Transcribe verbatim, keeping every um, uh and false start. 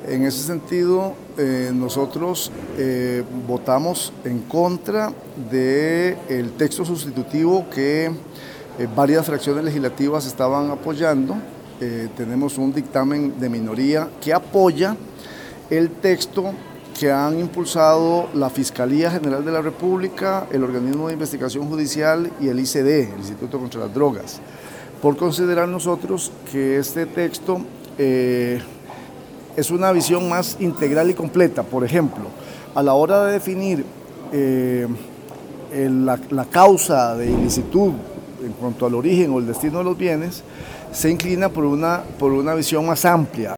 En ese sentido, eh, nosotros eh, votamos en contra del texto sustitutivo que eh, varias fracciones legislativas estaban apoyando. Eh, tenemos un dictamen de minoría que apoya el texto que han impulsado la Fiscalía General de la República, el Organismo de Investigación Judicial y el I C D, el Instituto contra las Drogas, por considerar nosotros que este texto eh, es una visión más integral y completa. Por ejemplo, a la hora de definir eh, el, la, la causa de ilicitud en cuanto al origen o el destino de los bienes, se inclina por una, por una visión más amplia.